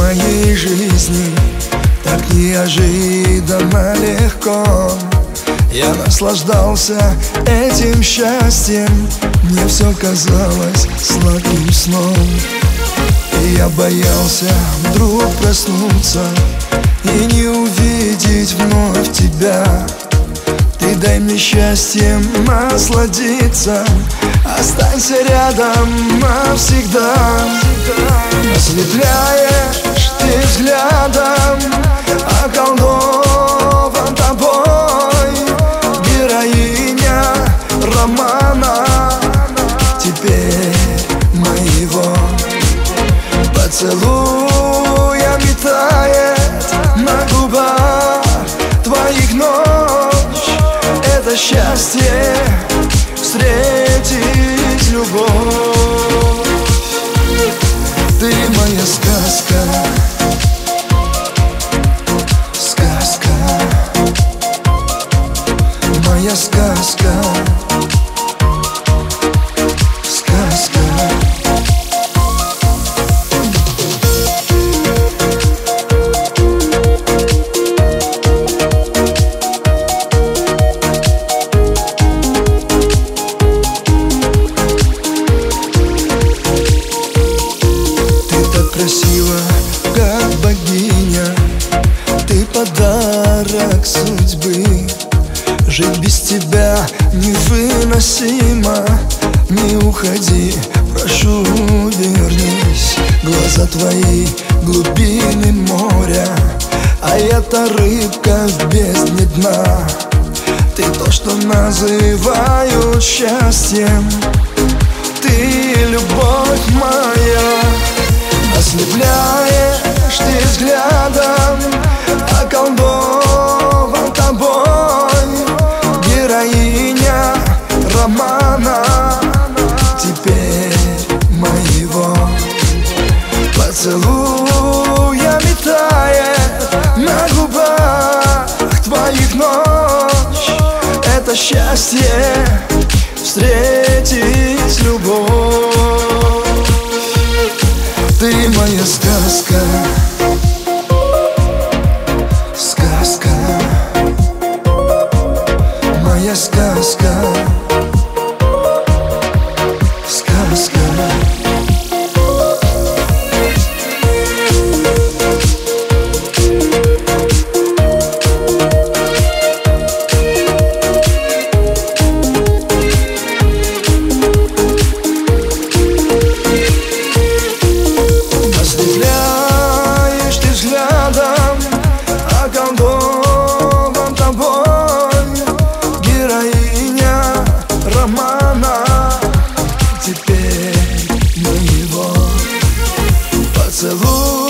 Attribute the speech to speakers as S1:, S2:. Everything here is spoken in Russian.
S1: моей жизни так неожиданно легко. Я наслаждался этим счастьем, мне все казалось сладким сном. И я боялся вдруг проснуться и не увидеть вновь тебя. Ты дай мне счастьем насладиться, останься рядом навсегда. Ослепляешь ты взглядом, околдован тобой, героиня романа теперь моего. Поцелуями тает на губах твоих ночь. Это счастье встретить любовь. Ты моя сказка, сказка, моя сказка, сказка. Красива, как богиня, ты подарок судьбы. Жить без тебя невыносимо. Не уходи, прошу, вернись. Глаза твои глубины моря, а я-то рыбка в бездне дна. Ты то, что называют счастьем, ты любовь моя. Ослепляешь ты взглядом, околдован тобой, героиня романа теперь моего. Поцелуями тает на губах твоих ночь. Это счастье встретить любовь. Ты моя сказка, сказка, моя сказка, сказка. Ослепляешь ты взглядом, околдован тобой, героиня романа теперь моего. Поцелуй